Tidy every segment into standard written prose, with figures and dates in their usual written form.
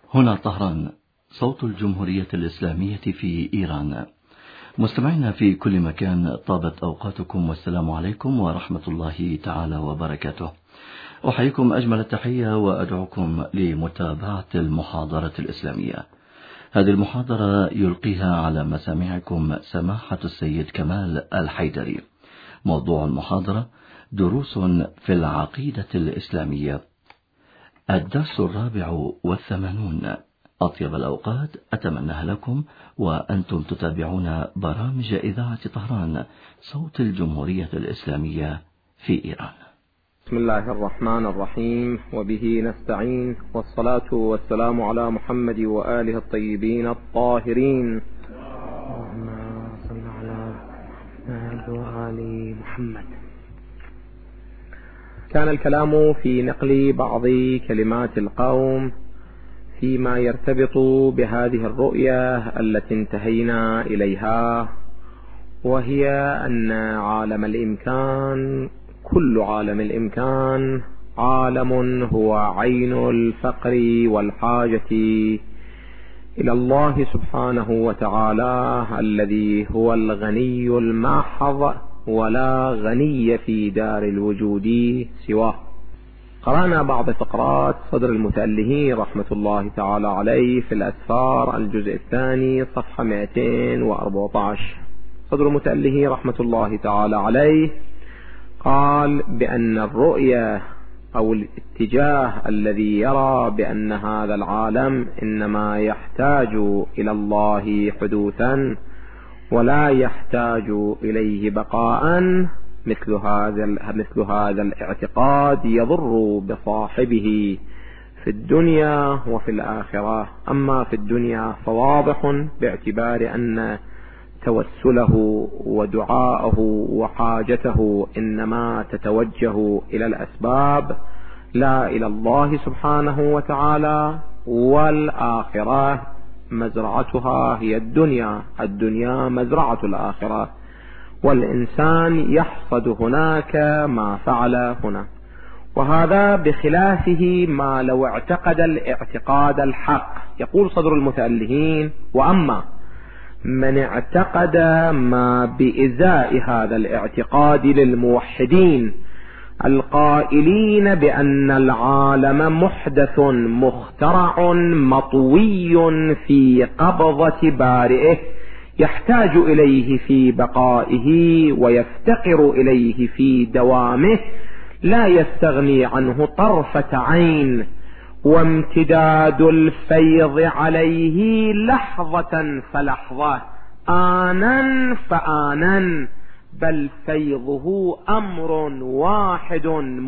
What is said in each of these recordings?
هنا طهران، صوت الجمهورية الإسلامية في إيران. مستمعينا في كل مكان، طابت أوقاتكم والسلام عليكم ورحمة الله تعالى وبركاته. أحييكم أجمل التحية وأدعوكم لمتابعة المحاضرة الإسلامية. هذه المحاضرة يلقيها على مسامعكم سماحة السيد كمال الحيدري. موضوع المحاضرة: دروس في العقيدة الإسلامية. الدرس 84. أطيب الأوقات أتمناها لكم وأنتم تتابعون برامج إذاعة طهران، صوت الجمهورية الإسلامية في إيران. بسم الله الرحمن الرحيم، وبه نستعين، والصلاة والسلام على محمد وآله الطيبين الطاهرين. اللهم صل على محمد وآل محمد. كان الكلام في نقل بعض كلمات القوم فيما يرتبط بهذه الرؤية التي انتهينا إليها، وهي أن عالم الإمكان، كل عالم الإمكان، عالم هو عين الفقر والحاجة إلى الله سبحانه وتعالى الذي هو الغني المحض، ولا غني في دار الوجود سواه. قرأنا بعض فقرات صدر المتأله رحمة الله تعالى عليه في الأسفار الجزء الثاني صفحة 214. صدر المتأله رحمة الله تعالى عليه قال بأن الرؤية أو الاتجاه الذي يرى بأن هذا العالم إنما يحتاج إلى الله حدوثا ولا يحتاج إليه بقاء، مثل هذا الاعتقاد يضر بصاحبه في الدنيا وفي الآخرة. أما في الدنيا فواضح، باعتبار أن توسله ودعاءه وحاجته إنما تتوجه إلى الأسباب لا إلى الله سبحانه وتعالى، والآخرة مزرعتها هي الدنيا مزرعة الآخرة، والإنسان يحصد هناك ما فعل هنا. وهذا بخلافه ما لو اعتقد الاعتقاد الحق. يقول صدر المتألهين: وأما من اعتقد ما بإزاء هذا الاعتقاد للموحدين القائلين بأن العالم محدث مخترع مطوي في قبضة بارئه، يحتاج إليه في بقائه ويفتقر إليه في دوامه، لا يستغني عنه طرفة عين، وامتداد الفيض عليه لحظة فلحظة، آنا فآنا، بل فيضه أمر واحد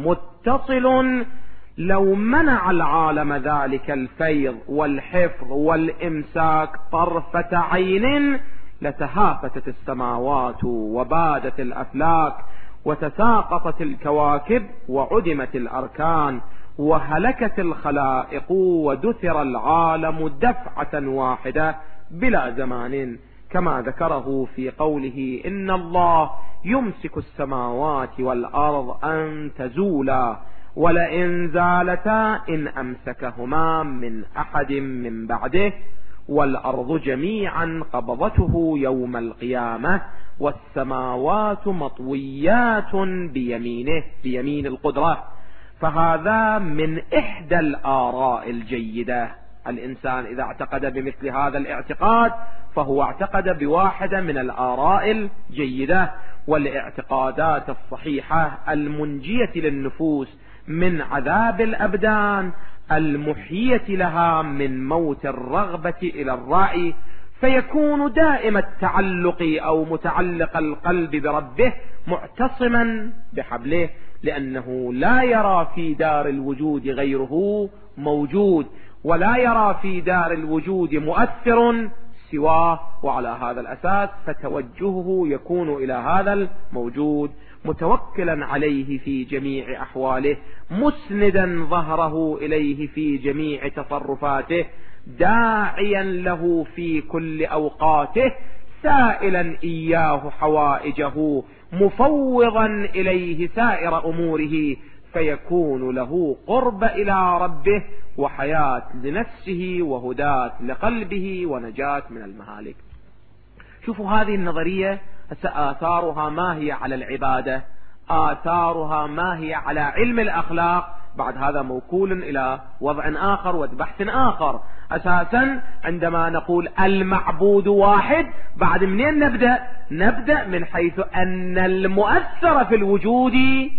متصل. لو منع العالم ذلك الفيض والحفظ والإمساك طرفة عين لتهافتت السماوات وبادت الأفلاك وتساقطت الكواكب وعدمت الأركان وهلكت الخلائق ودثر العالم دفعة واحدة بلا زمان، كما ذكره في قوله: إن الله يمسك السماوات والأرض أن تزولا ولئن زالتا إن أمسكهما من أحد من بعده، والأرض جميعا قبضته يوم القيامة، والسماوات مطويات بيمينه، بيمين القدرة. فهذا من إحدى الآراء الجيدة. الإنسان إذا اعتقد بمثل هذا الاعتقاد فهو اعتقد بواحدة من الآراء الجيدة، والاعتقادات الصحيحة المنجية للنفوس من عذاب الأبدان، المحية لها من موت الرغبة إلى الرأي، فيكون دائم التعلق أو متعلق القلب بربه معتصما بحبله، لأنه لا يرى في دار الوجود غيره موجود، ولا يرى في دار الوجود مؤثر سواه. وعلى هذا الأساس فتوجهه يكون إلى هذا الموجود، متوكلا عليه في جميع أحواله، مسندا ظهره إليه في جميع تصرفاته، داعيا له في كل أوقاته، سائلا إياه حوائجه، مفوضا إليه سائر أموره، فيكون له قرب إلى ربه وحياة لنفسه وهداة لقلبه ونجاة من المهالك. شوفوا هذه النظرية آثارها ما هي على العبادة، آثارها ما هي على علم الأخلاق. بعد هذا موكول إلى وضع آخر وبحث آخر. أساسا عندما نقول المعبود واحد، بعد منين نبدأ من حيث أن المؤثر في الوجود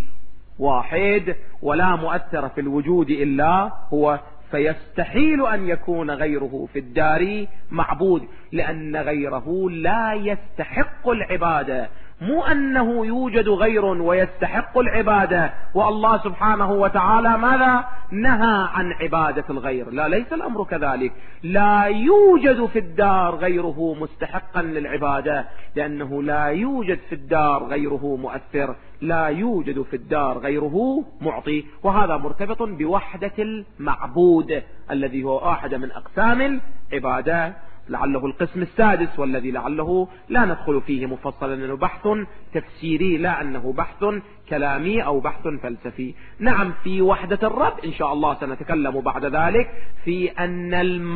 واحد، ولا مؤثر في الوجود إلا هو، فيستحيل أن يكون غيره في الدار معبود، لأن غيره لا يستحق العبادة. مو أنه يوجد غير ويستحق العبادة والله سبحانه وتعالى ماذا نهى عن عبادة الغير، لا، ليس الأمر كذلك. لا يوجد في الدار غيره مستحقا للعبادة، لأنه لا يوجد في الدار غيره مؤثر، لا يوجد في الدار غيره معطي. وهذا مرتبط بوحدة المعبود الذي هو واحدة من أقسام العبادة، لعله القسم السادس، والذي لعله لا ندخل فيه مفصلا لأنه بحث تفسيري، لا أنه بحث كلامي أو بحث فلسفي. نعم، في وحدة الرب إن شاء الله سنتكلم بعد ذلك في أن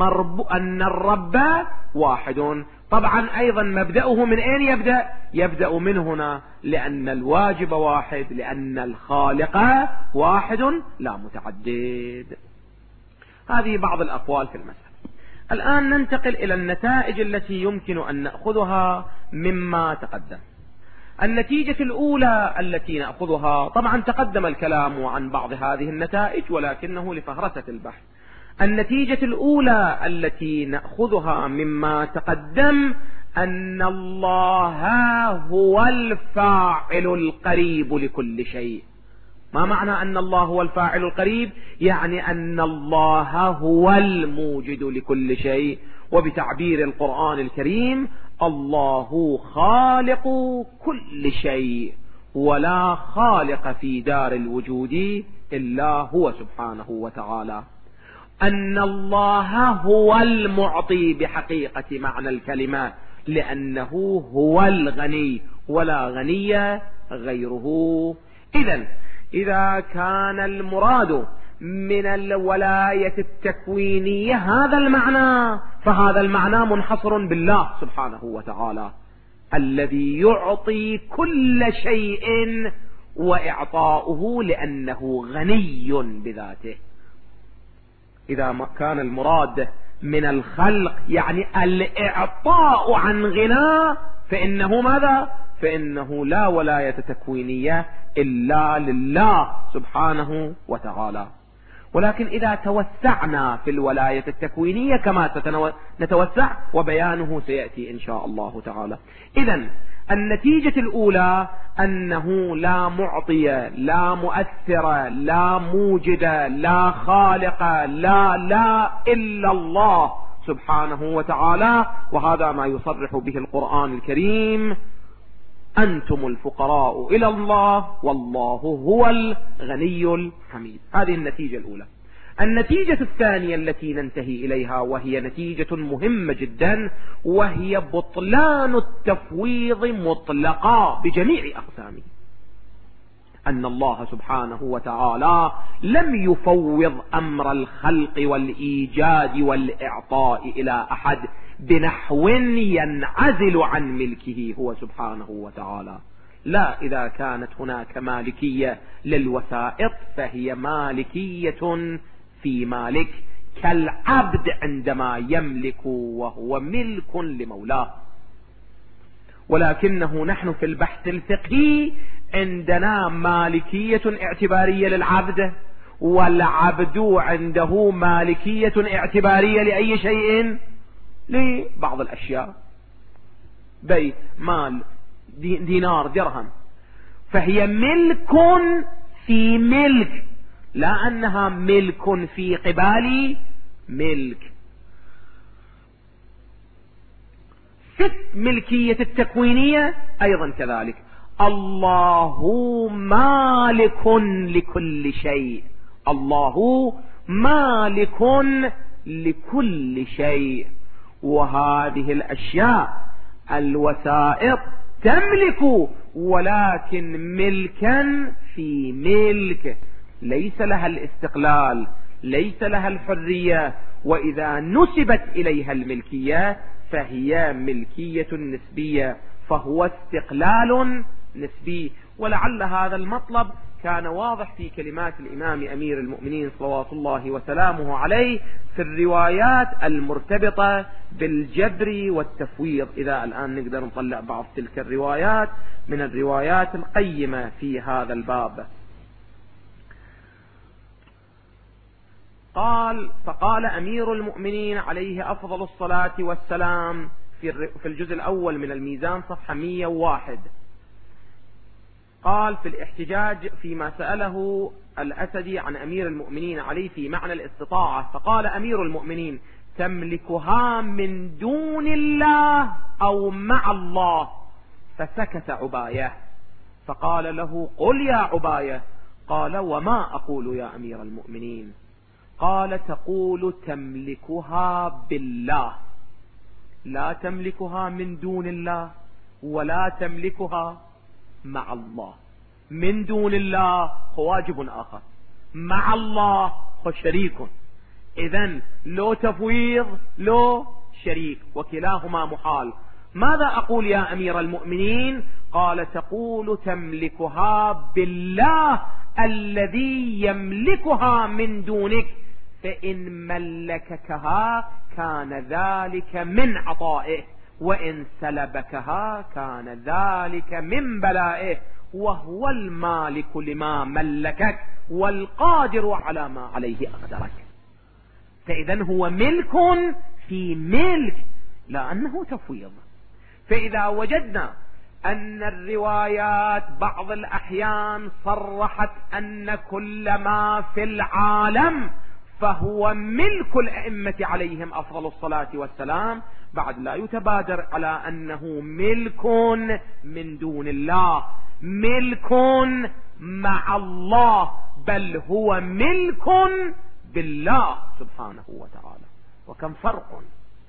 الرب واحد. طبعا أيضا مبدأه من أين يبدأ من هنا، لأن الواجب واحد، لأن الخالق واحد لا متعدد. هذه بعض الأقوال في المسألة. الآن ننتقل إلى النتائج التي يمكن أن نأخذها مما تقدم. النتيجة الأولى التي نأخذها، طبعا تقدم الكلام عن بعض هذه النتائج ولكنه لفهرسة البحث. النتيجة الأولى التي نأخذها مما تقدم أن الله هو الفاعل القريب لكل شيء. ما معنى أن الله هو الفاعل القريب؟ يعني أن الله هو الموجد لكل شيء، وبتعبير القرآن الكريم الله خالق كل شيء، ولا خالق في دار الوجود إلا هو سبحانه وتعالى. أن الله هو المعطي بحقيقة معنى الكلمة، لأنه هو الغني ولا غني غيره. إذا كان المراد من الولاية التكوينية هذا المعنى، فهذا المعنى منحصر بالله سبحانه وتعالى الذي يعطي كل شيء، وإعطاؤه لأنه غني بذاته. إذا ما كان المراد من الخلق يعني الإعطاء عن غنى، فإنه ماذا؟ فإنه لا ولاية تكوينية إلا لله سبحانه وتعالى. ولكن إذا توسعنا في الولاية التكوينية كما نتوسع، وبيانه سيأتي إن شاء الله تعالى. إذن النتيجة الأولى أنه لا معطي، لا مؤثر، لا موجد، لا خالق، لا إلا الله سبحانه وتعالى. وهذا ما يصرح به القرآن الكريم: أنتم الفقراء إلى الله والله هو الغني الحميد. هذه النتيجة الأولى. النتيجة الثانية التي ننتهي إليها وهي نتيجة مهمة جدا، وهي بطلان التفويض مطلقا بجميع أقسامه. أن الله سبحانه وتعالى لم يفوض أمر الخلق والإيجاد والإعطاء إلى أحد بنحو ينعزل عن ملكه هو سبحانه وتعالى. لا، إذا كانت هناك مالكية للوسائط فهي مالكية في مالك، كالعبد عندما يملك وهو ملك لمولاه. ولكنه نحن في البحث الفقهي عندنا مالكية اعتبارية للعبد، والعبد عنده مالكية اعتبارية لأي شيء، لبعض الأشياء، بيت، مال، دينار، درهم، فهي ملك في ملك، لا أنها ملك في قبال ملك. في ملكية التكوينية أيضا كذلك، الله مالك لكل شيء، الله مالك لكل شيء. وهذه الأشياء الوسائط تملك، ولكن ملكا في ملك. ليس لها الاستقلال، ليس لها الحرية، وإذا نسبت إليها الملكية فهي ملكية نسبية، فهو استقلال نسبي. ولعل هذا المطلب كان واضح في كلمات الإمام أمير المؤمنين صلوات الله وسلامه عليه في الروايات المرتبطة بالجبر والتفويض. إذا الآن نقدر نطلع بعض تلك الروايات من الروايات القيمة في هذا الباب. فقال أمير المؤمنين عليه أفضل الصلاة والسلام في الجزء الأول من الميزان صفحة 101، قال في الاحتجاج فيما سأله الأسدي عن أمير المؤمنين عليه في معنى الاستطاعة، فقال أمير المؤمنين: تملكها من دون الله أو مع الله؟ فسكت عباية، فقال له: قل يا عباية. قال: وما أقول يا أمير المؤمنين؟ قال: تقول تملكها بالله، لا تملكها من دون الله ولا تملكها مع الله. من دون الله هو واجب آخر، مع الله هو شريك. إذن لو تفويض لو شريك، وكلاهما محال. ماذا أقول يا أمير المؤمنين؟ قال: تقول تملكها بالله الذي يملكها من دونك، فإن ملككها كان ذلك من عطائه، وإن سلبكها كان ذلك من بلائه، وهو المالك لما ملكك والقادر على ما عليه أقدرك. فإذن هو ملك في ملك، لا أنه تفويض. فإذا وجدنا أن الروايات بعض الأحيان صرحت أن كل ما في العالم فهو ملك الأئمة عليهم أفضل الصلاة والسلام، بعد لا يتبادر على أنه ملك من دون الله، ملك مع الله، بل هو ملك بالله سبحانه وتعالى. وكم فرق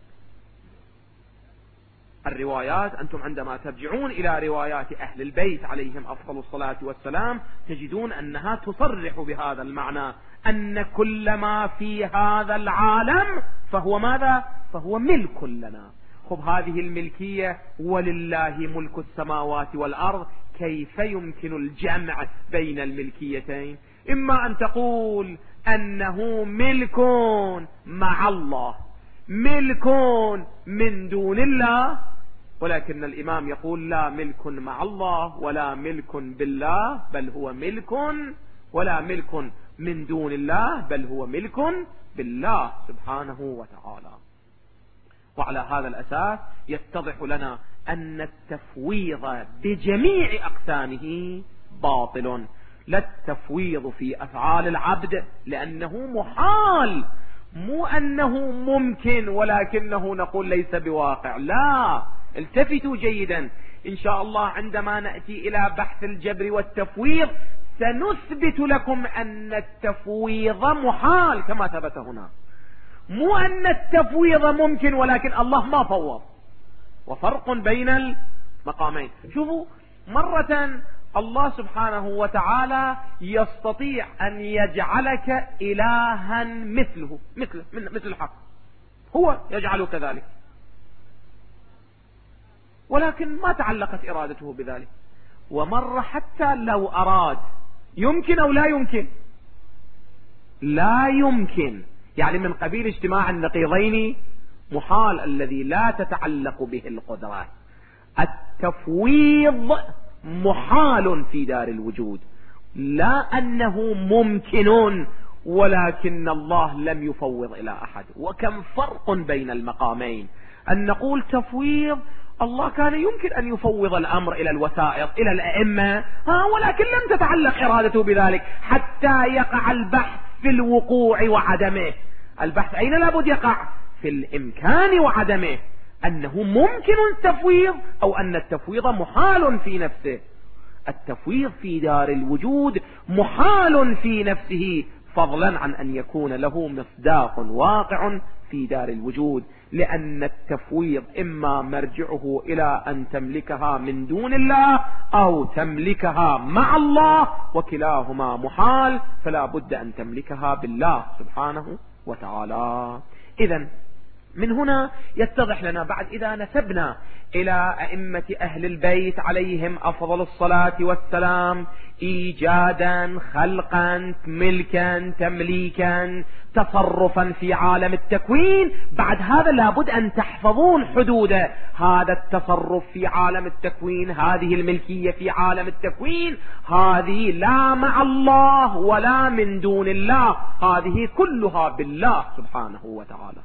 الروايات. أنتم عندما ترجعون إلى روايات أهل البيت عليهم أفضل الصلاة والسلام تجدون أنها تصرح بهذا المعنى، أن كل ما في هذا العالم فهو ماذا؟ فهو ملك لنا. خب هذه الملكية ولله ملك السماوات والأرض، كيف يمكن الجمع بين الملكيتين؟ إما أن تقول أنه ملك مع الله، ملك من دون الله، ولكن الإمام يقول لا ملك مع الله ولا ملك بالله، بل هو ملك، ولا ملك من دون الله بل هو ملك بالله سبحانه وتعالى. وعلى هذا الأساس يتضح لنا أن التفويض بجميع أقسامه باطل. لا التفويض في أفعال العبد لأنه محال، مو أنه ممكن ولكنه نقول ليس بواقع، لا. التفتوا جيدا، إن شاء الله عندما نأتي إلى بحث الجبر والتفويض سنثبت لكم أن التفويض محال كما ثبت هنا، مو أن التفويض ممكن ولكن الله ما فوض، وفرق بين المقامين. شوفوا، مرة الله سبحانه وتعالى يستطيع أن يجعلك إلها مثله، مثل الحق، هو يجعله كذلك، ولكن ما تعلقت إرادته بذلك. ومرة حتى لو أراد يمكن أو لا يمكن، لا يمكن، يعني من قبيل اجتماع النقيضين محال الذي لا تتعلق به القدرة. التفويض محال في دار الوجود، لا أنه ممكن ولكن الله لم يفوض إلى أحد. وكم فرق بين المقامين، أن نقول تفويض الله كان يمكن أن يفوض الأمر إلى الوسائط إلى الأئمة، ولكن لم تتعلق إرادته بذلك حتى يقع البحث في الوقوع وعدمه. البحث أين لابد يقع؟ في الإمكان وعدمه، أنه ممكن التفويض أو أن التفويض محال في نفسه. التفويض في دار الوجود محال في نفسه، فضلا عن أن يكون له مصداق واقع في دار الوجود، لأن التفويض إما مرجعه إلى أن تملكها من دون الله أو تملكها مع الله، وكلاهما محال، فلا بد أن تملكها بالله سبحانه وتعالى. إذن من هنا يتضح لنا بعد إذا نسبنا إلى أئمة أهل البيت عليهم أفضل الصلاة والسلام إيجادا، خلقا، ملكا، تمليكا، تصرفا في عالم التكوين، بعد هذا لابد أن تحفظون حدود هذا التصرف في عالم التكوين، هذه الملكية في عالم التكوين، هذه لا مع الله ولا من دون الله، هذه كلها بالله سبحانه وتعالى.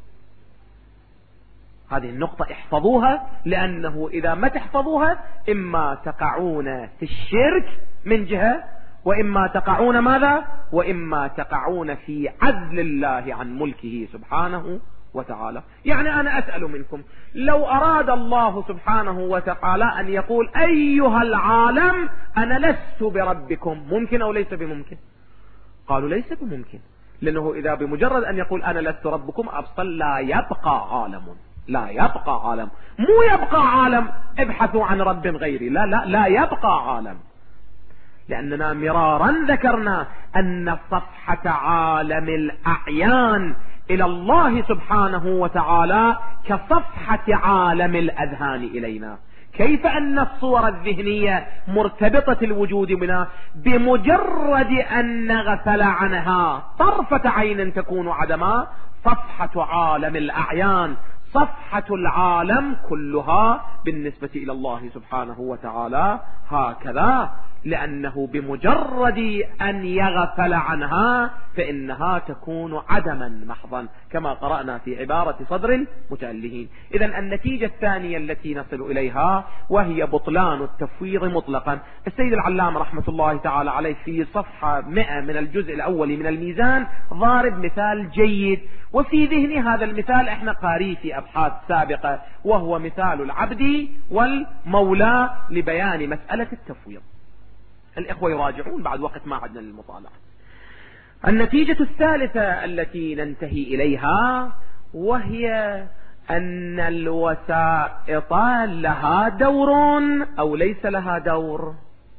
هذه النقطة احفظوها، لأنه إذا ما تحفظوها إما تقعون في الشرك من جهة، وإما تقعون ماذا؟ وإما تقعون في عزل الله عن ملكه سبحانه وتعالى. يعني أنا أسأل منكم، لو أراد الله سبحانه وتعالى أن يقول أيها العالم أنا لست بربكم، ممكن أو ليس بممكن؟ قالوا ليس بممكن، لأنه إذا بمجرد أن يقول أنا لست ربكم أبصل لا يبقى عالم، لا يبقى عالم، مو يبقى عالم ابحثوا عن رب غيري، لا لا لا يبقى عالم، لأننا مرارا ذكرنا أن صفحة عالم الأعيان إلى الله سبحانه وتعالى كصفحة عالم الأذهان إلينا. كيف أن الصور الذهنية مرتبطة الوجود بنا، بمجرد أن نغفل عنها طرفة عين تكون عدما. صفحة عالم الأعيان، صفحة العالم كلها بالنسبة إلى الله سبحانه وتعالى هكذا، لأنه بمجرد أن يغفل عنها فإنها تكون عدما محضا، كما قرأنا في عبارة صدر المتألهين. إذن النتيجة الثانية التي نصل إليها وهي بطلان التفويض مطلقا. السيد العلامة رحمة الله تعالى عليه في صفحة 100 من الجزء الأول من الميزان ضارب مثال جيد، وفي ذهني هذا المثال احنا قاريه في أبحاث سابقة، وهو مثال العبد والمولى لبيان مسألة التفويض. الإخوة يراجعون بعد وقت ما عدنا للمطالعة. النتيجة الثالثة التي ننتهي إليها وهي أن الوسائط لها دور أو ليس لها دور.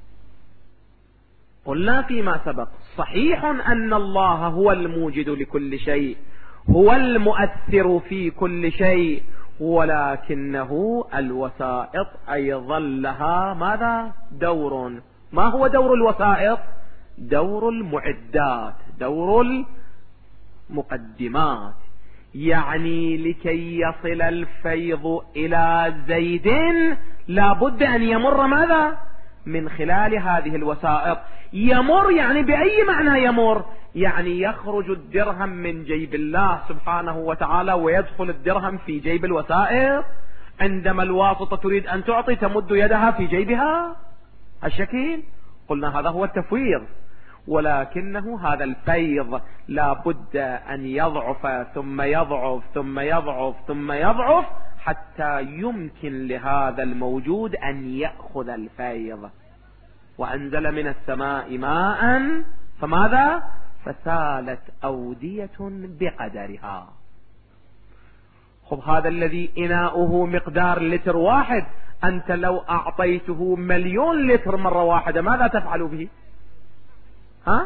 قلنا فيما سبق صحيح أن الله هو الموجد لكل شيء، هو المؤثر في كل شيء، ولكنه الوسائط أيضا لها ماذا؟ دور. ما هو دور الوسائط؟ دور المعدات، دور المقدمات. يعني لكي يصل الفيض إلى زيد لابد أن يمر ماذا؟ من خلال هذه الوسائط. يمر يعني بأي معنى يمر؟ يعني يخرج الدرهم من جيب الله سبحانه وتعالى ويدخل الدرهم في جيب الوسائط. عندما الواسطة تريد أن تعطي تمد يدها في جيبها الشكل. قلنا هذا هو التفويض، ولكنه هذا الفيض لا بد أن يضعف ثم يضعف ثم يضعف ثم يضعف حتى يمكن لهذا الموجود أن يأخذ الفيض. وأنزل من السماء ماء فماذا؟ فسالت أودية بقدرها. خب هذا الذي إناؤه مقدار لتر واحد، أنت لو أعطيته 1,000,000 لتر مرة واحدة ماذا تفعل به؟ ها؟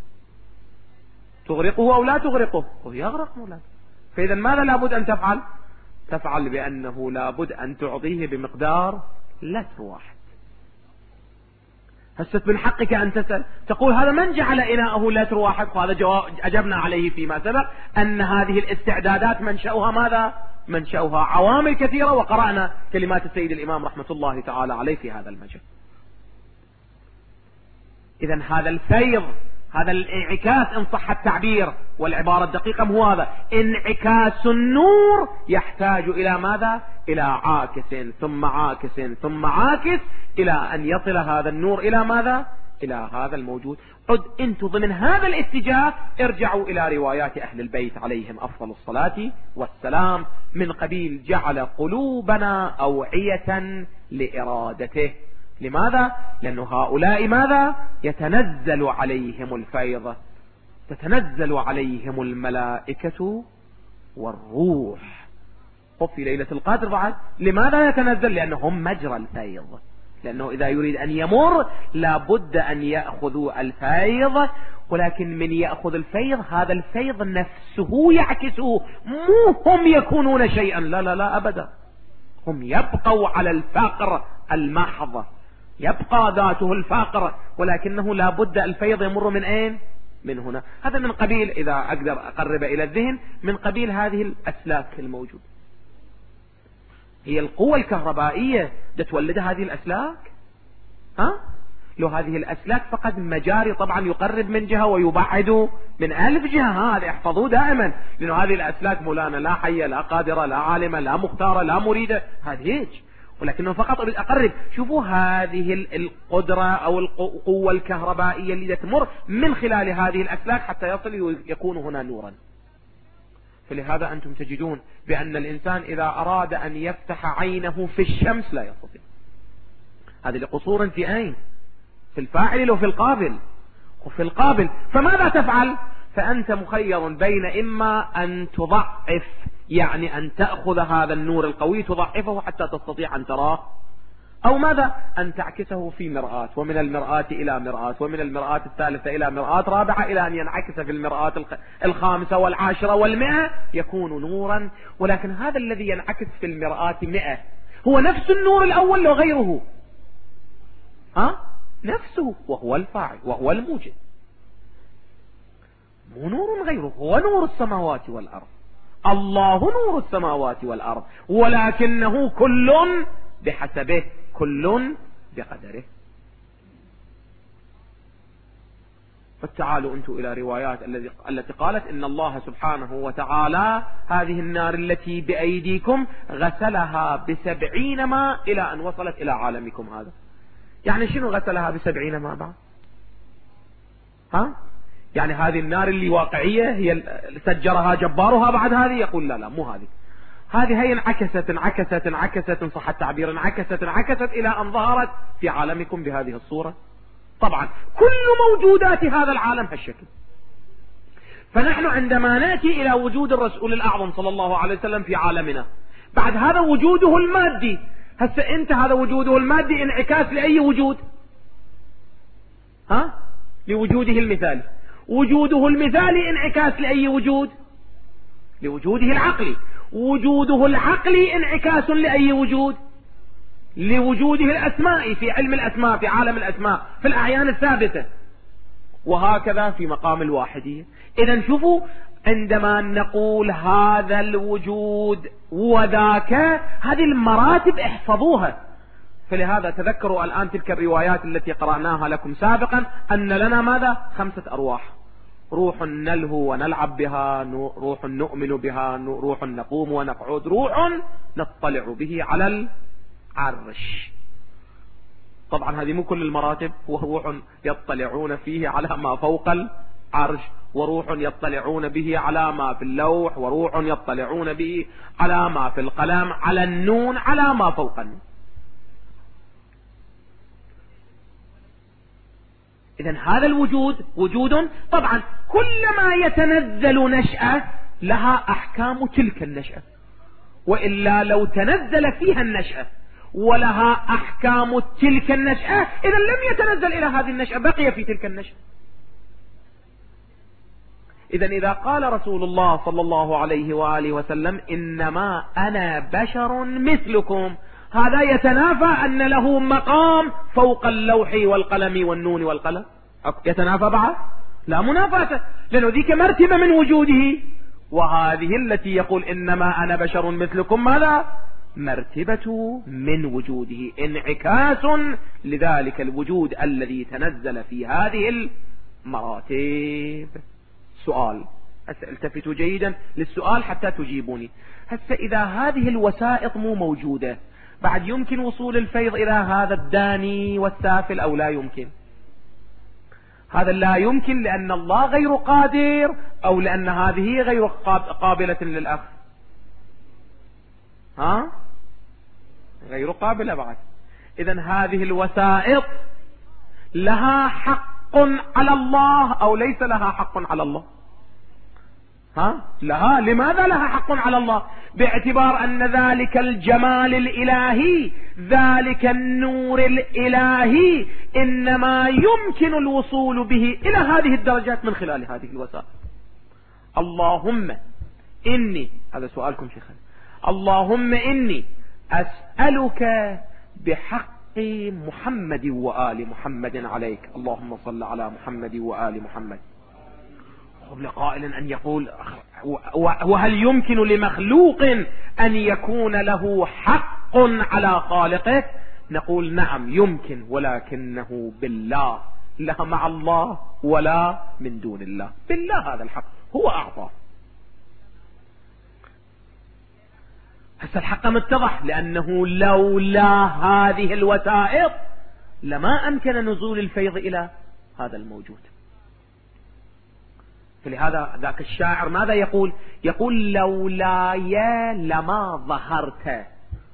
تغرقه أو لا تغرقه؟ يغرق مولانا. فإذا ماذا لابد أن تفعل؟ تفعل بأنه لابد أن تعطيه بمقدار لتر واحد. هسه من حقك أن تسأل تقول هذا من جعل إناءه لتر واحد؟ وهذا جواب أجبنا عليه فيما سبق، أن هذه الاستعدادات منشأها ماذا؟ منشأها عوامل كثيرة، وقرأنا كلمات السيد الإمام رحمة الله تعالى عليه في هذا المجال. إذن هذا الفيض، هذا الانعكاس إن صح التعبير والعبارة الدقيقة هو هذا انعكاس النور، يحتاج إلى ماذا؟ إلى عاكس ثم عاكس ثم عاكس إلى أن يصل هذا النور إلى ماذا؟ إلى هذا الموجود. عد أنتم ضمن هذا الاتجاه ارجعوا إلى روايات أهل البيت عليهم أفضل الصلاة والسلام من قبيل جعل قلوبنا أوعية لإرادته. لماذا؟ لأن هؤلاء ماذا؟ يتنزل عليهم الفيض، تتنزل عليهم الملائكة والروح. في ليلة القدر بعد لماذا يتنزل؟ لأنه هم مجرى الفيض، لأنه إذا يريد أن يمر لابد أن يأخذوا الفيض، ولكن من يأخذ الفيض هذا الفيض نفسه يعكسه، مو هم يكونون شيئا، لا لا لا أبدا، هم يبقوا على الفقر المحض، يبقى ذاته الفقر، ولكنه لابد الفيض يمر من أين؟ من هنا. هذا من قبيل، إذا أقدر أقرب إلى الذهن، من قبيل هذه الأسلاك الموجودة. هي القوة الكهربائية تولد هذه الأسلاك؟ لو هذه الأسلاك فقط مجاري، طبعا يقرب من جهة ويبعد من 1000 جهة، هذا احفظوه دائما، لأنه هذه الأسلاك مولانا لا حية لا قادرة لا عالمة لا مختارة لا مريدة، هذه هيك، ولكنه فقط أريد أقرب. شوفوا هذه القدرة أو القوة الكهربائية اللي تمر من خلال هذه الأسلاك حتى يصل يكون هنا نورا. فلهذا أنتم تجدون بأن الإنسان إذا أراد أن يفتح عينه في الشمس لا يستطيع. هذه لقصور في أين؟ في الفاعل وفي القابل، وفي القابل فماذا تفعل؟ فأنت مخير بين إما أن تضعف، يعني أن تأخذ هذا النور القوي تضعفه حتى تستطيع أن تراه، أو ماذا؟ أن تعكسه في مرآة، ومن المرآة إلى مرآة، ومن المرآة الثالثة إلى مرآة رابعة، إلى أن ينعكس في المرآة 5 و10 و100 يكون نورا. ولكن هذا الذي ينعكس في المرآة 100 هو نفس النور الأول لو غيره؟ نفسه، وهو الفاعل وهو الموجد، مو نور غيره، هو نور السماوات والأرض، الله نور السماوات والأرض، ولكنه كل بحسبه، كل بقدره. فتعالوا أنتم إلى روايات التي قالت إن الله سبحانه وتعالى هذه النار التي بأيديكم غسلها ب70 ماء إلى أن وصلت إلى عالمكم هذا. يعني شنو غسلها ب70 ماء بعد؟ يعني هذه النار اللي واقعية هي سجرها جبارها بعد هذه؟ يقول لا لا مو هذه، هذه هي انعكست صح التعبير، انعكست إلى أن ظهرت في عالمكم بهذه الصورة. طبعا كل موجودات هذا العالم هالشكل. فنحن عندما نأتي إلى وجود الرسول الأعظم صلى الله عليه وسلم في عالمنا، بعد هذا وجوده المادي، هسه انت هذا وجوده المادي انعكاس لأي وجود؟ لوجوده المثالي. وجوده المثالي انعكاس لأي وجود؟ لوجوده العقلي. وجوده العقلي انعكاس لأي وجود؟ لوجوده الأسماء، في علم الأسماء، في عالم الأسماء، في الأعيان الثابتة، وهكذا في مقام الواحدية. إذن شوفوا، عندما نقول هذا الوجود وذاك، هذه المراتب احفظوها. فلهذا تذكروا الآن تلك الروايات التي قرأناها لكم سابقا، أن لنا ماذا؟ 5 أرواح: روح نلهو ونلعب بها، روح نؤمن بها، روح نقوم ونقعد، روح نطلع به على العرش. طبعا هذه مو كل المراتب، هو روح يطلعون فيه على ما فوق العرش، وروح يطلعون به على ما في اللوح، وروح يطلعون به على ما في القلم، على النون، على ما فوق النون. إذن هذا الوجود وجود، طبعا كلما يتنزل نشأة لها أحكام تلك النشأة، وإلا لو تنزل فيها النشأة ولها أحكام تلك النشأة إذن لم يتنزل إلى هذه النشأة، بقي في تلك النشأة. إذن إذا قال رسول الله صلى الله عليه وآله وسلم إنما أنا بشر مثلكم، هذا يتنافى أن له مقام فوق اللوح والقلم والنون والقلم؟ يتنافى بعد؟ لا منافاة، لأنه ذيك مرتبة من وجوده، وهذه التي يقول إنما أنا بشر مثلكم ماذا؟ مرتبة من وجوده، انعكاس لذلك الوجود الذي تنزل في هذه المراتب. سؤال، التفتوا جيدا للسؤال حتى تجيبوني. هسه إذا هذه الوسائط مو موجودة، بعد يمكن وصول الفيض إلى هذا الداني والسافل أو لا يمكن؟ هذا لا يمكن لأن الله غير قادر، أو لأن هذه غير قابلة للأخذ؟ غير قابلة بعد. إذن هذه الوسائط لها حق على الله أو ليس لها حق على الله؟ لها. لماذا لها حق على الله؟ باعتبار أن ذلك الجمال الإلهي، ذلك النور الإلهي، إنما يمكن الوصول به إلى هذه الدرجات من خلال هذه الوسائل. اللهم إني، هذا سؤالكم شيخنا، اللهم إني أسألك بحق محمد وآل محمد عليك، اللهم صل على محمد وآل محمد. لقائل أن يقول وهل يمكن لمخلوق أن يكون له حق على خالقه؟ نقول نعم يمكن، ولكنه بالله، لا مع الله ولا من دون الله، بالله هذا الحق هو أعطاه. هسه الحق متضح، لأنه لولا هذه الوسائط لما أمكن نزول الفيض إلى هذا الموجود. فلهذا ذاك الشاعر ماذا يقول؟ يقول لولاي لما ظهرت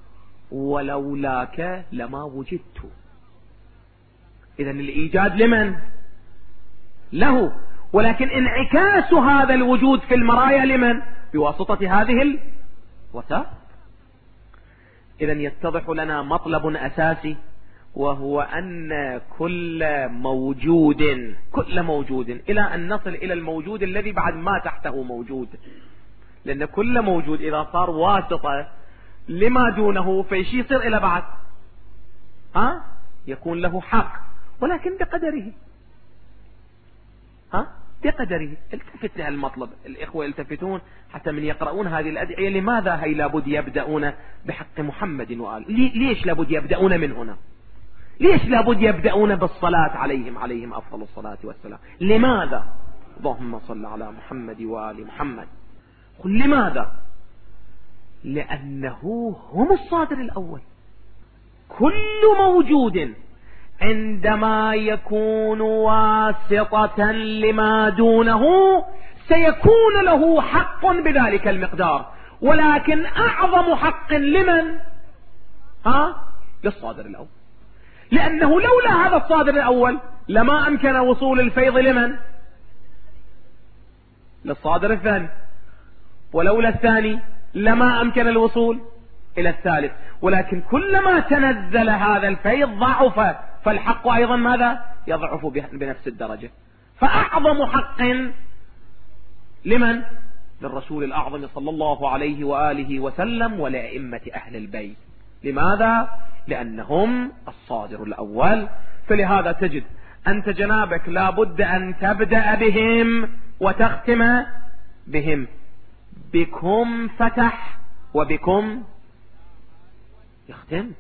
ولولاك لما وجدت. إذن الإيجاد لمن؟ له، ولكن انعكاس هذا الوجود في المرايا لمن؟ بواسطة هذه الوسائل. إذن يتضح لنا مطلب أساسي، وهو أن كل موجود إلى أن نصل إلى الموجود الذي بعد ما تحته موجود، لأن كل موجود إذا صار واسطة لما دونه فيشي يصير إلى بعد يكون له حق، ولكن بقدره بقدره. التفت لهالمطلب، الإخوة يلتفتون حتى من يقرؤون هذه الأدعية. لماذا هي لابد يبدأون بحق محمد وآله؟ ليش لابد يبدأون من هنا؟ ليش لابد يبدأون بالصلاة عليهم أفضل الصلاة والسلام؟ لماذا؟ اللهم صل على محمد وآل محمد. قل لماذا؟ لأنه هم الصادر الأول. كل موجود عندما يكون واسطة لما دونه سيكون له حق بذلك المقدار، ولكن أعظم حق لمن؟ للصادر الأول، لأنه لولا هذا الصادر الأول لما أمكن وصول الفيض لمن؟ للصادر الثاني، ولولا الثاني لما أمكن الوصول إلى الثالث. ولكن كلما تنزل هذا الفيض ضعف، فالحق أيضا ماذا؟ يضعف بنفس الدرجة. فأعظم حق لمن؟ للرسول الأعظم صلى الله عليه وآله وسلم ولأئمة أهل البيت. لماذا؟ لأنهم الصادر الأول. فلهذا تجد أنت جنابك لابد أن تبدأ بهم وتختم بهم. بكم فتح وبكم يختم.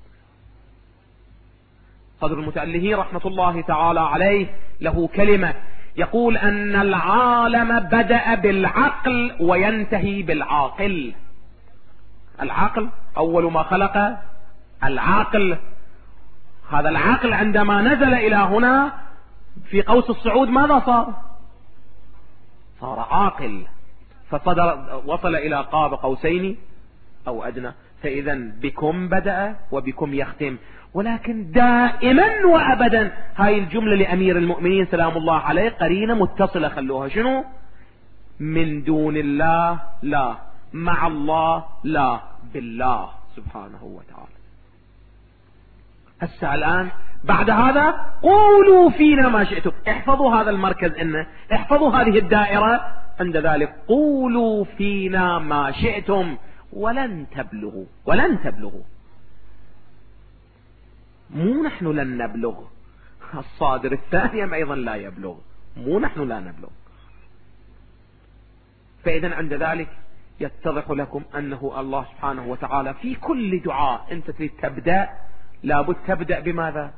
صدر المتأله رحمة الله تعالى عليه له كلمة يقول أن العالم بدأ بالعقل وينتهي بالعاقل. العقل أول ما خلق العقل. هذا العقل عندما نزل إلى هنا في قوس الصعود ماذا صار؟ صار عاقل، وصل إلى قاب قوسين أو أدنى. فإذا بكم بدأ وبكم يختم. ولكن دائما وأبدا هاي الجملة لأمير المؤمنين سلام الله عليه قرينة متصلة، خلوها شنو؟ من دون الله لا، مع الله لا، بالله سبحانه وتعالى. هسه الآن بعد هذا قولوا فينا ما شئتم. احفظوا هذا المركز، احفظوا هذه الدائرة. عند ذلك قولوا فينا ما شئتم ولن تبلغوا. مو نحن لن نبلغ، الصادر الثاني أيضا لا يبلغ، مو نحن لا نبلغ. فإذا عند ذلك يتضح لكم أنه الله سبحانه وتعالى في كل دعاء أنت تريد تبدأ لابد تبدأ بماذا؟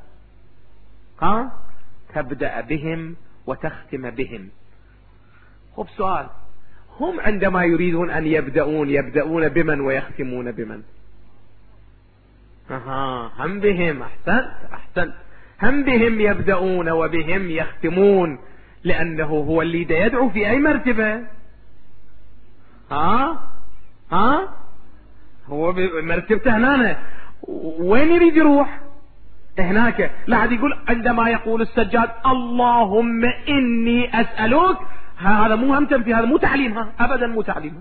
تبدأ بهم وتختم بهم. خب سؤال، هم عندما يريدون أن يبدأون بمن ويختمون بمن؟ هم بهم. أحسنت، هم بهم يبدأون وبهم يختمون، لأنه هو اللي يدعو في أي مرتبة. هو مرتبته هنا، وين يريد يروح؟ هناك. لا حد يقول عندما يقول السجاد اللهم إني أسألك، هذا مو هم تنفي، هذا مو تعليمها أبدا، مو تعليمها.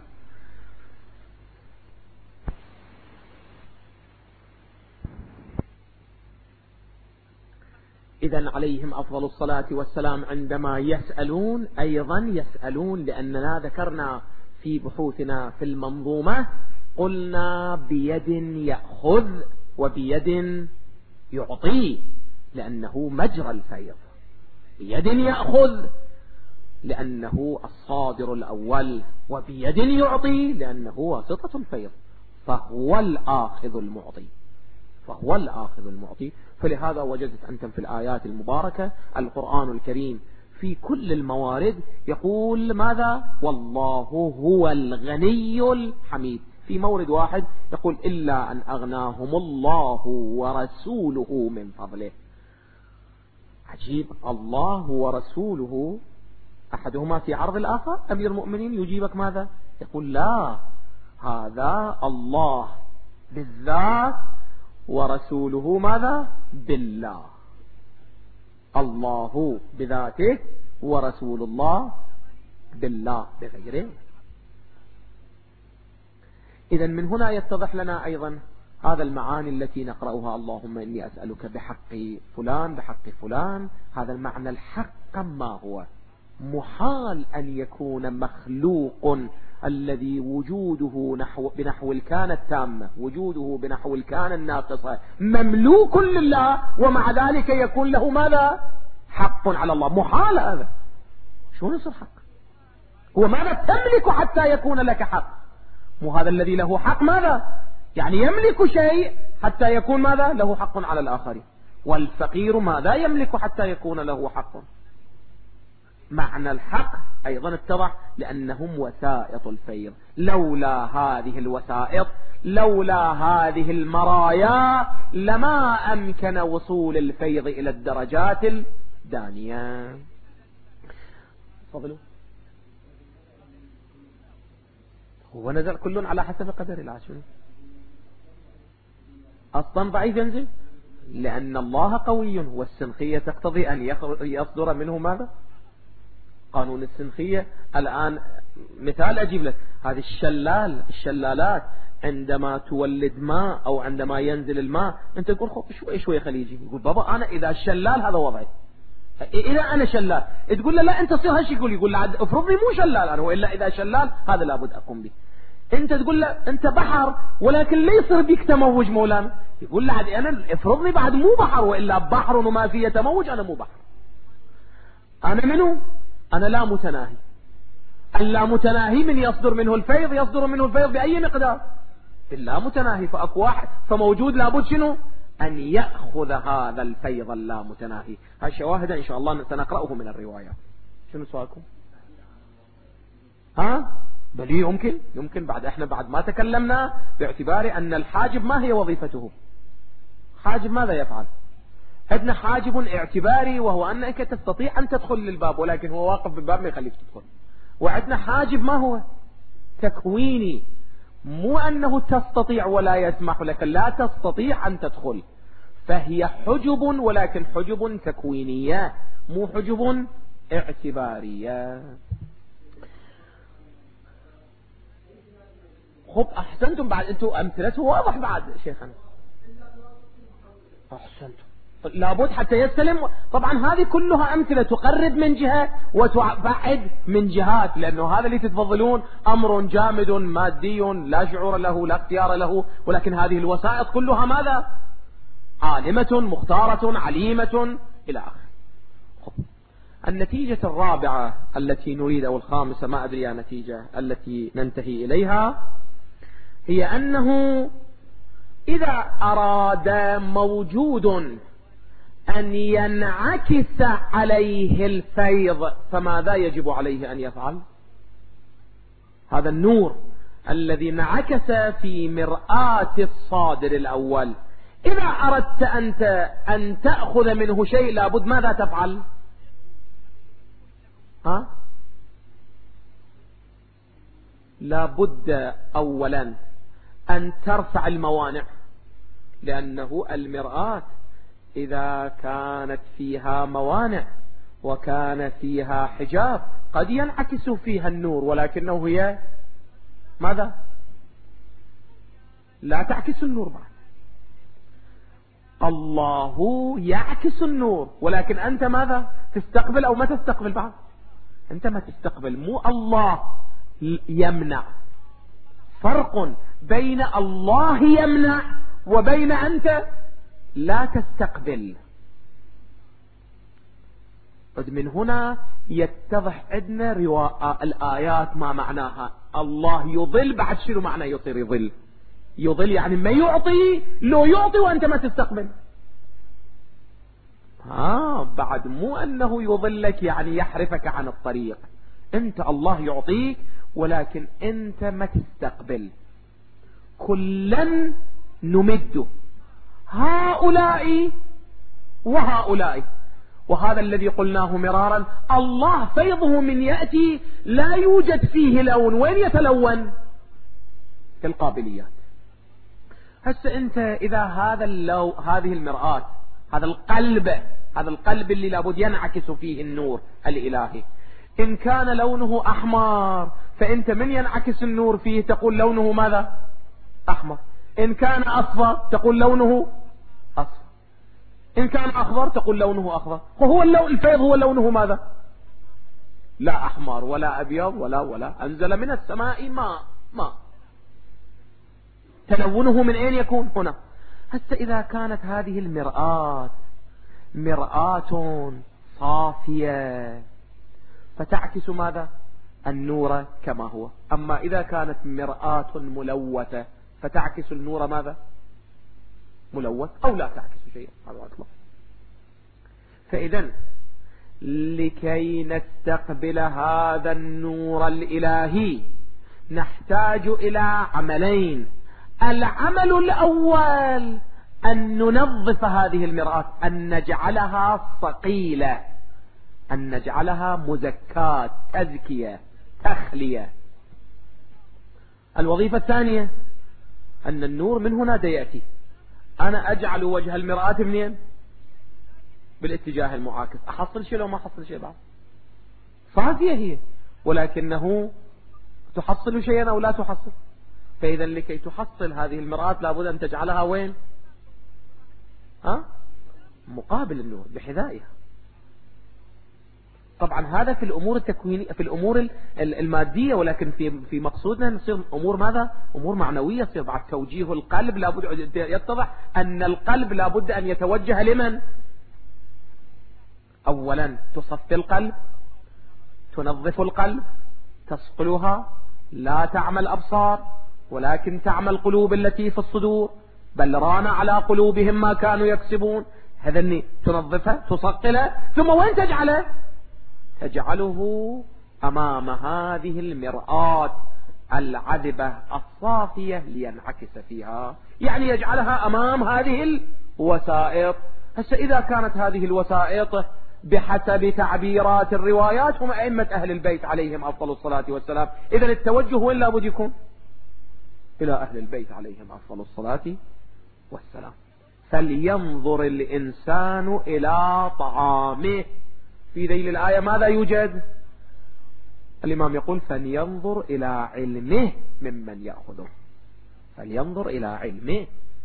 إذن عليهم أفضل الصلاة والسلام عندما يسألون أيضا يسألون، لأننا ذكرنا في بحوثنا في المنظومة قلنا بيد يأخذ وبيد يعطي، لأنه مجرى الفيض. بيد يأخذ لأنه الصادر الأول، وبيد يعطي لأنه واسطة الفيض، فهو الآخذ المعطي، فهو الآخذ المعطي. فلهذا وجدت أنتم في الآيات المباركة القرآن الكريم في كل الموارد يقول ماذا؟ والله هو الغني الحميد. في مورد واحد يقول إلا أن أغناهم الله ورسوله من فضله. عجيب، الله ورسوله أحدهما في عرض الآخر. أمير المؤمنين يجيبك ماذا؟ يقول لا، هذا الله بالذات ورسوله ماذا؟ بالله. الله بذاته ورسول الله بالله بغيره. إذن من هنا يتضح لنا أيضا هذا المعاني التي نقرأها، اللهم إني أسألك بحق فلان بحق فلان. هذا المعنى الحق ما هو؟ محال أن يكون مخلوق الذي وجوده بنحو الكان التامة، وجوده بنحو الكان الناقصة، مملوك لله، ومع ذلك يكون له ماذا؟ حق على الله. محال هذا. شو يصير حق؟ هو ماذا تملك حتى يكون لك حق؟ مو هذا الذي له حق ماذا؟ يعني يملك شيء حتى يكون ماذا؟ له حق على الآخرين. والفقير ماذا يملك حتى يكون له حق؟ معنى الحق أيضا اتضح، لأنهم وسائط الفيض. لولا هذه الوسائط، لولا هذه المرايا، لما أمكن وصول الفيض إلى الدرجات الدانية. فضلوا. هو نزل كل على حسب قدر العاشر. أصلا ضعيف ينزل، لأن الله قوي، والسنخية تقتضي أن يصدر منه ماذا؟ قانون السنخية. الآن مثال أجيب لك، هذه الشلالات عندما تولد ماء أو عندما ينزل الماء، أنت تقول خب شوي شوي خليجي، يقول بابا أنا إذا الشلال هذا وضعي، إذا أنا شلال، تقول له لا أنت صير هالشي، يقول له افرضني مو شلال أنا، وإلا إذا شلال هذا لابد أقوم به. أنت تقول له أنت بحر ولكن ليه يصير بك تموج مولانا، يقول له عادي أنا افرضني بعد مو بحر، وإلا بحر وما فيه تموج، أنا مو بحر. أنا منه؟ أنا لا متناهي. اللا متناهي من يصدر منه الفيض، يصدر منه الفيض بأي مقدار؟ اللا متناهي. فأكو واحد فموجود لابد شنو؟ أن يأخذ هذا الفيض اللا متناهي. هاي شواهد إن شاء الله سنقرأه من الروايات. شنو سؤالكم؟ بل يمكن بعد ما تكلمنا باعتبار أن الحاجب ما هي وظيفته. حاجب ماذا يفعل؟ عندنا حاجب اعتباري، وهو أنك تستطيع أن تدخل للباب ولكن هو واقف بالباب ما يخليك تدخل. وعندنا حاجب ما هو؟ تكويني، مو أنه تستطيع ولا يسمح لك، لا تستطيع أن تدخل، فهي حجب ولكن حجب تكوينية مو حجب اعتبارية. خب أحسنتم، بعد أنتم أمثلته واضح بعد شيخنا. أحسنتم. لابد حتى يستلم. طبعا هذه كلها أمثلة تقرب من جهة وتبعد من جهات، لأنه هذا اللي تتفضلون أمر جامد مادي لا شعور له لا اختيار له، ولكن هذه الوسائط كلها ماذا؟ عالمة مختارة عليمة إلى آخره. النتيجة الرابعة التي نريد، أو الخامسة ما أدري النتيجة التي ننتهي إليها، هي أنه إذا أراد موجود أن ينعكس عليه الفيض فماذا يجب عليه أن يفعل؟ هذا النور الذي انعكس في مرآة الصادر الأول، إذا أردت أنت أن تأخذ منه شيء لابد ماذا تفعل؟ لابد أولا أن ترفع الموانع، لأنه المرآة إذا كانت فيها موانع وكان فيها حجاب قد ينعكس فيها النور، ولكنه هي ماذا؟ لا تعكس النور بعد. الله يعكس النور، ولكن أنت ماذا؟ تستقبل أو ما تستقبل بعد؟ أنت ما تستقبل، مو الله يمنع. فرق بين الله يمنع وبين أنت لا تستقبل. من هنا يتضح عندنا الآيات ما معناها. الله يضل، بعد شنو معنى يصير يضل؟ يضل يعني ما يعطي، لو يعطي وأنت ما تستقبل. بعد مو أنه يضلك يعني يحرفك عن الطريق. أنت الله يعطيك ولكن أنت ما تستقبل. كلا نمد هؤلاء وهؤلاء، وهذا الذي قلناه مرارا. الله فيضه من يأتي لا يوجد فيه لون، وين يتلون؟ في القابليات. هسه أنت إذا هذه المرآة، هذا القلب اللي لابد ينعكس فيه النور الإلهي، إن كان لونه أحمر فأنت من ينعكس النور فيه تقول لونه ماذا؟ أحمر. إن كان أصفر تقول لونه أصفر. إن كان أخضر تقول لونه أخضر. وهو الفيض هو لونه ماذا؟ لا أحمر ولا أبيض ولا أنزل من السماء ماء. تلونه من أين يكون؟ هنا. هسه إذا كانت هذه مرآة صافية فتعكس ماذا؟ النور كما هو. أما إذا كانت مرآة ملوثة فتعكس النور ماذا؟ ملوث أو لا تعكس شيئا. هذا أطلق. فإذا لكي نستقبل هذا النور الإلهي نحتاج إلى عملين. العمل الأول أن ننظف هذه المرآة، أن نجعلها صقيلة، أن نجعلها مزكاة، تزكية، تخلية. الوظيفة الثانية أن النور من هنا يأتي. أنا أجعل وجه المرآة منين؟ بالاتجاه المعاكس. أحصل شيء لو ما أحصل شيء بعد؟ صافية هي، ولكنه تحصل شيئا أو لا تحصل. فإذا لكي تحصل هذه المرآة لابد أن تجعلها وين؟ مقابل النور، بحذائها. طبعا هذا في الأمور التكوينية، في الأمور المادية، ولكن في مقصودنا نصير أمور ماذا؟ أمور معنوية. يصير بعد توجيه القلب لابد يتضح أن القلب لابد أن يتوجه لمن؟ أولا تصفي القلب، تنظف القلب، تصقلها، لا تعمل أبصار ولكن تعمل قلوب التي في الصدور، بل ران على قلوبهم ما كانوا يكسبون. هذا تنظفها، تصقلها، ثم وين تجعله؟ تجعله أمام هذه المرآة العذبة الصافية لينعكس فيها، يعني يجعلها أمام هذه الوسائط. هسه إذا كانت هذه الوسائط بحسب تعبيرات الروايات هم أئمة أهل البيت عليهم أفضل الصلاة والسلام، إذن التوجه وين لابد يكون؟ إلى أهل البيت عليهم أفضل الصلاة والسلام. فلينظر الإنسان إلى طعامه. في ذيل الآية ماذا يوجد؟ الإمام يقول فلينظر إلى علمه ممن يأخذه. فلينظر إلى علمه.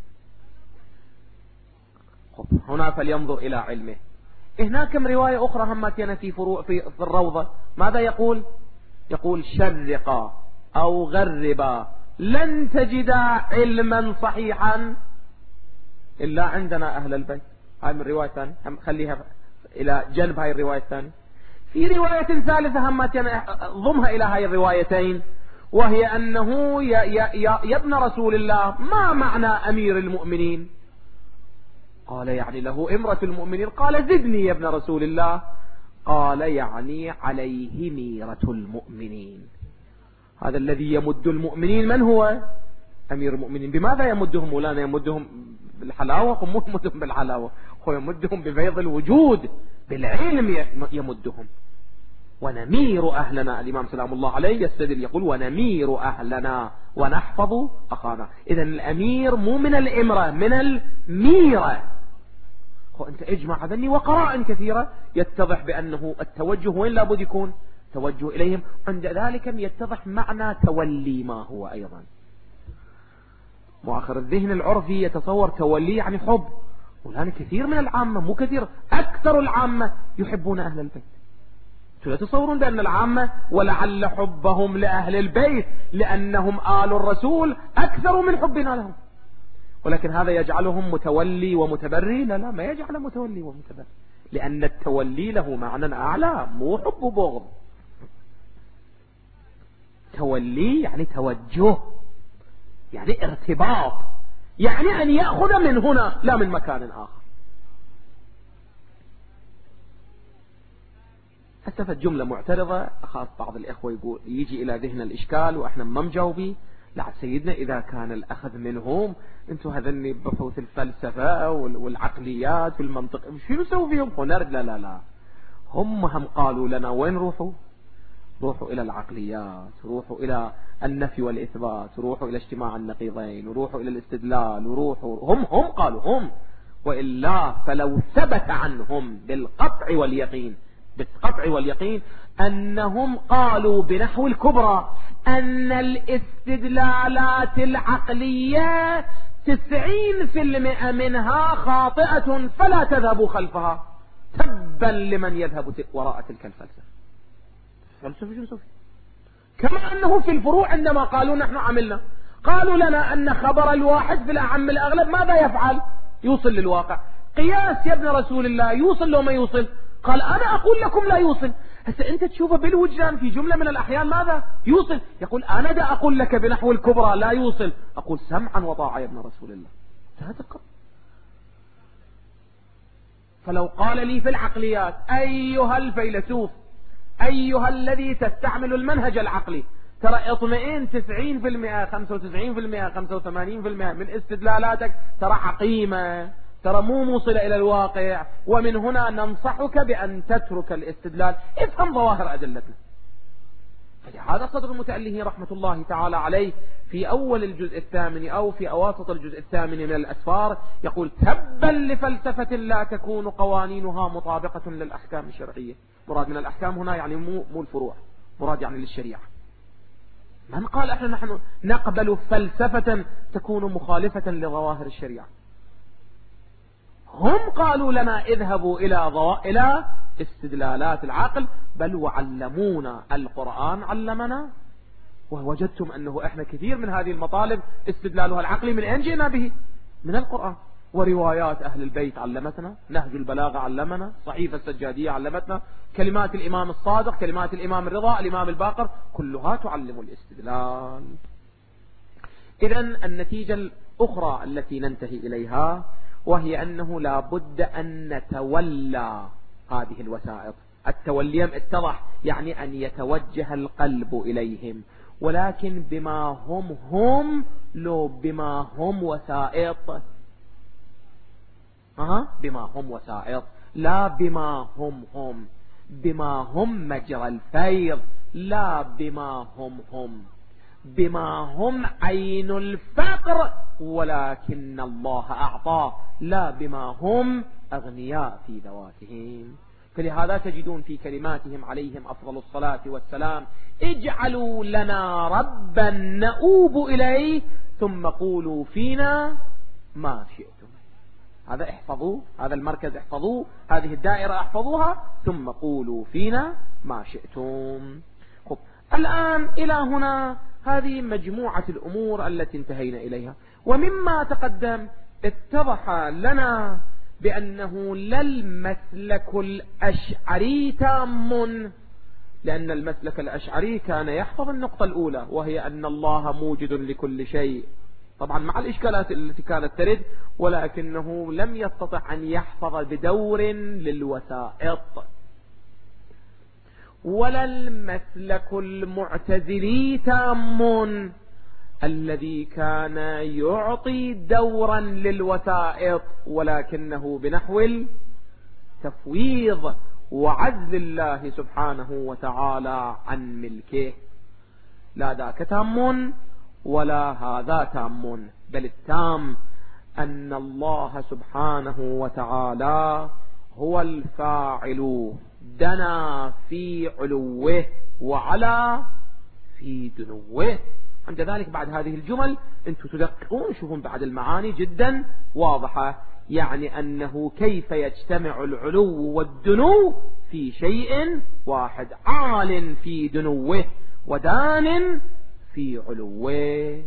هنا فلينظر إلى علمه. هناك كم رواية أخرى هم كان في فروع في الروضة ماذا يقول؟ يقول شرقا أو غربا لن تجد علما صحيحا إلا عندنا أهل البيت. هاي من رواية ثانية، خليها إلى جنب هاي الرواية الثانية. في رواية ثالثة هم ضمها إلى هاي الروايتين، وهي أنه يا ابن رسول الله ما معنى أمير المؤمنين؟ قال يعني له إمرة المؤمنين. قال زدني يا ابن رسول الله. قال يعني عليه ميرة المؤمنين. هذا الذي يمد المؤمنين من هو؟ أمير المؤمنين. بماذا يمدهم مولانا؟ يمدهم بالحلاوة؟ هم مو يمدهم بالحلاوة، هو يمدهم بفيض الوجود، بالعلم يمدهم. ونمير أهلنا. الإمام سلام الله عليه يستدل يقول ونمير أهلنا ونحفظ أخانا. إذن الأمير مو من الإمرة، من الميرة. أنت اجمع هذني وقرائن كثيرة يتضح بأنه التوجه وين لابد يكون توجه إليهم. عند ذلك يتضح معنى تولي ما هو أيضا. مؤخر الذهن العرفي يتصور تولي يعني حب، والآن كثير من العامة، مو كثير، أكثر العامة يحبون أهل البيت. لا تصورون بأن العامة ولعل حبهم لأهل البيت لأنهم آل الرسول أكثر من حبنا لهم، ولكن هذا يجعلهم متولي ومتبري؟ لا ما يجعل متولي ومتبري، لأن التولي له معنى أعلى، مو حب وبغض. تولي يعني توجه، يعني ارتباط، يعني أن يأخذ من هنا لا من مكان آخر. أسفت جملة معترضة، أخاف بعض الإخوة يقول يجي إلى ذهن الإشكال وإحنا ما مجاوبين. لا سيدنا، إذا كان الأخذ منهم أنتم هذني بحوث الفلسفة والعقليات والمنطق، شو نسوي فيهم؟ ونرد لا هم قالوا لنا وين روحوا إلى العقليات، روحوا إلى النفي والإثبات، روحوا إلى اجتماع النقيضين، وروحوا إلى الاستدلال، وروحوا هم قالوا هم، وإلا فلو ثبت عنهم بالقطع واليقين أنهم قالوا بنحو الكبرى أن الاستدلالات العقلية 90% منها خاطئة فلا تذهبوا خلفها، تبا لمن يذهب وراء تلك الفلسفة. شو نسوي؟ كما أنه في الفروع عندما قالوا نحن عملنا، قالوا لنا أن خبر الواحد في الأعم الأغلب ماذا يفعل؟ يوصل للواقع. قياس يا ابن رسول الله يوصل لو ما يوصل؟ قال أنا أقول لكم لا يوصل. هسه أنت تشوفه بالوجدان في جملة من الأحيان ماذا يوصل؟ يقول أنا دا أقول لك بنحو الكبرى لا يوصل، أقول سمعا وطاعة يا ابن رسول الله. فلو قال لي في العقليات أيها الفيلسوف، أيها الذي تستعمل المنهج العقلي، ترى اطمئن 90% 95% 85% من استدلالاتك ترى عقيمة، ترى مو موصلة إلى الواقع، ومن هنا ننصحك بأن تترك الاستدلال، افهم ظواهر أدلتنا. فلهذا صدر المتأله رحمة الله تعالى عليه في أول الجزء الثامن أو في أواسط الجزء الثامن من الأسفار يقول تبا لفلسفة لا تكون قوانينها مطابقة للأحكام الشرعية. مراد من الأحكام هنا يعني مو الفروع، مراد يعني للشريعة. من قال احنا نحن نقبل فلسفة تكون مخالفة لظواهر الشريعة؟ هم قالوا لنا اذهبوا إلى استدلالات العقل، بل وعلمونا القرآن علمنا، ووجدتم أنه إحنا كثير من هذه المطالب استدلالها العقلي من أين جئنا به؟ من القرآن، وروايات أهل البيت علمتنا، نهج البلاغة علمنا، صحيفة السجادية علمتنا، كلمات الإمام الصادق، كلمات الإمام الرضا، الإمام الباقر، كلها تعلم الاستدلال. إذن النتيجة الأخرى التي ننتهي إليها وهي أنه لا بد أن نتولى هذه الوسائط. التولي اتضح يعني أن يتوجه القلب إليهم، ولكن بما هم لو بما هم وسائط، بما هم وسائط لا بما هم بما هم مجرى الفيض، لا بما هم بما هم عين الفقر ولكن الله أعطاه، لا بما هم أغنياء في ذواتهم. فلهذا تجدون في كلماتهم عليهم أفضل الصلاة والسلام اجعلوا لنا ربا نؤوب إليه ثم قولوا فينا ما شئتم. هذا احفظوه، هذا المركز احفظوه، هذه الدائرة احفظوها، ثم قولوا فينا ما شئتم. خب الآن إلى هنا هذه مجموعة الأمور التي انتهينا إليها. ومما تقدم اتضح لنا بأنه لا المسلك الأشعري تام، لأن المسلك الأشعري كان يحفظ النقطة الأولى وهي أن الله موجد لكل شيء، طبعا مع الإشكالات التي كانت ترد، ولكنه لم يستطع أن يحفظ بدور للوسائط. ولا المسلك المعتزلي تام الذي كان يعطي دورا للوسائط ولكنه بنحو التفويض وعزل الله سبحانه وتعالى عن ملكه. لا ذاك تام ولا هذا تام، بل التام أن الله سبحانه وتعالى هو الفاعل، دنا في علوه وعلى في دنوه. عند ذلك بعد هذه الجمل أنتم تدققون، شوفون بعد المعاني جدا واضحة، يعني أنه كيف يجتمع العلو والدنو في شيء واحد، عال في دنوه ودان في علوه.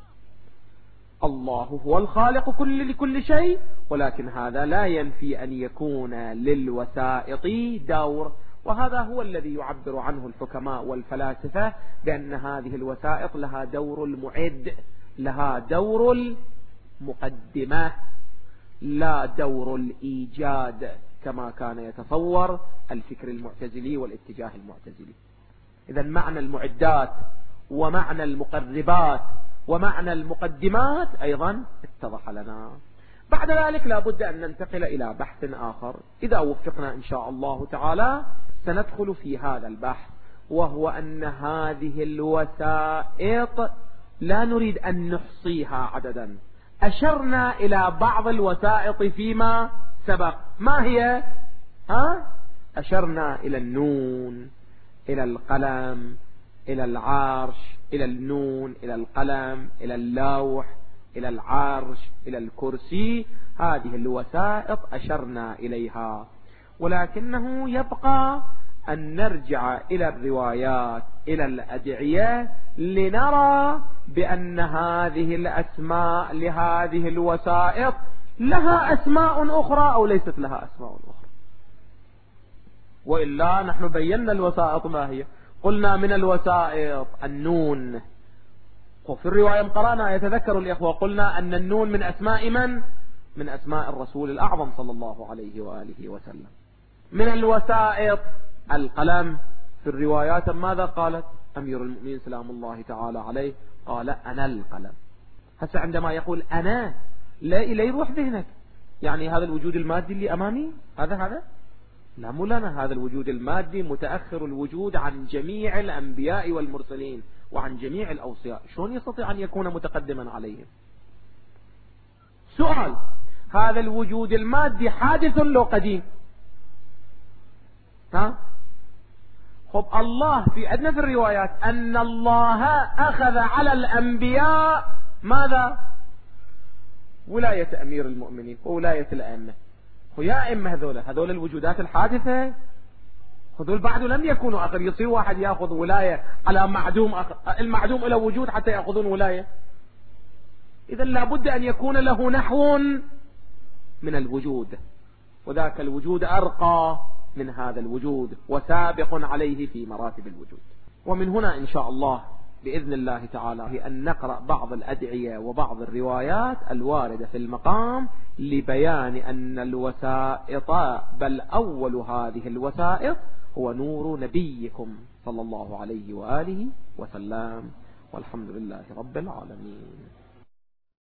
الله هو الخالق لكل شيء، ولكن هذا لا ينفي أن يكون للوسائط دور، وهذا هو الذي يعبر عنه الحكماء والفلاسفة بأن هذه الوسائط لها دور المعد، لها دور المقدمة، لا دور الإيجاد كما كان يتصور الفكر المعتزلي والاتجاه المعتزلي. إذا معنى المعدات ومعنى المقربات ومعنى المقدمات أيضا اتضح لنا. بعد ذلك لا بد أن ننتقل إلى بحث آخر، إذا وفقنا إن شاء الله تعالى سندخل في هذا البحث، وهو أن هذه الوسائط لا نريد أن نحصيها عددا. أشرنا إلى بعض الوسائط فيما سبق، ما هي؟ أشرنا إلى النون، إلى القلم، إلى العرش، إلى النون، إلى القلم، إلى اللوح، إلى العرش، إلى الكرسي. هذه الوسائط أشرنا إليها، ولكنه يبقى أن نرجع إلى الروايات، إلى الأدعية، لنرى بأن هذه الأسماء لهذه الوسائط لها أسماء أخرى أو ليست لها أسماء أخرى. وإلا نحن بينا الوسائط ما هي، قلنا من الوسائط النون، وفي الرواية قرأنا يتذكر الإخوة قلنا أن النون من أسماء من؟ من أسماء الرسول الأعظم صلى الله عليه وآله وسلم. من الوسائط القلم، في الروايات ماذا قالت أمير المؤمنين سلام الله تعالى عليه؟ قال أنا القلم. هسه عندما يقول أنا لا يروح ذهنك يعني هذا الوجود المادي اللي أمامي، هذا لا مولانا، هذا الوجود المادي متأخر الوجود عن جميع الأنبياء والمرسلين وعن جميع الأوصياء، شلون يستطيع أن يكون متقدما عليهم؟ سؤال، هذا الوجود المادي حادث لو قديم؟ خب الله في عندنا في الروايات أن الله أخذ على الأنبياء ماذا؟ ولاية أمير المؤمنين وولاية الأئمة. ويا أئمة هذول الوجودات الحادثة، هذول بعد لم يكونوا آخر، يصير واحد يأخذ ولاية على معدوم، المعدوم له وجود حتى يأخذون ولاية. إذا لابد أن يكون له نحو من الوجود، وذاك الوجود أرقى من هذا الوجود وسابق عليه في مراتب الوجود. ومن هنا إن شاء الله بإذن الله تعالى أن نقرأ بعض الأدعية وبعض الروايات الواردة في المقام لبيان أن الوسائط، بل أول هذه الوسائط هو نور نبيكم صلى الله عليه وآله وسلم، والحمد لله رب العالمين.